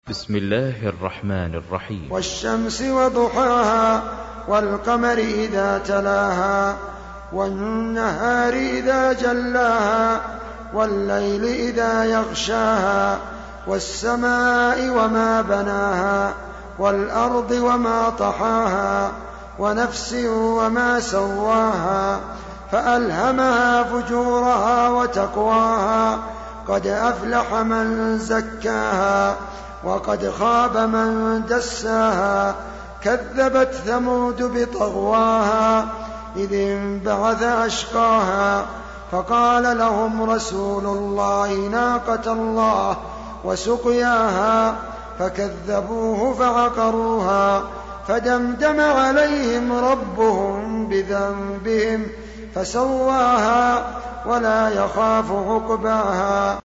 بسم الله الرحمن الرحيم. والشمس وضحاها والقمر إذا تلاها والنهار إذا جلاها والليل إذا يغشاها والسماء وما بناها والأرض وما طحاها ونفس وما سواها فألهمها فجورها وتقواها قد أفلح من زكاها وقد خاب من دساها كذبت ثمود بطغواها إذ انبعث أشقاها فقال لهم رسول الله ناقة الله وسقياها فكذبوه فعقروها فدمدم عليهم ربهم بذنبهم فسواها ولا يخاف عقباها.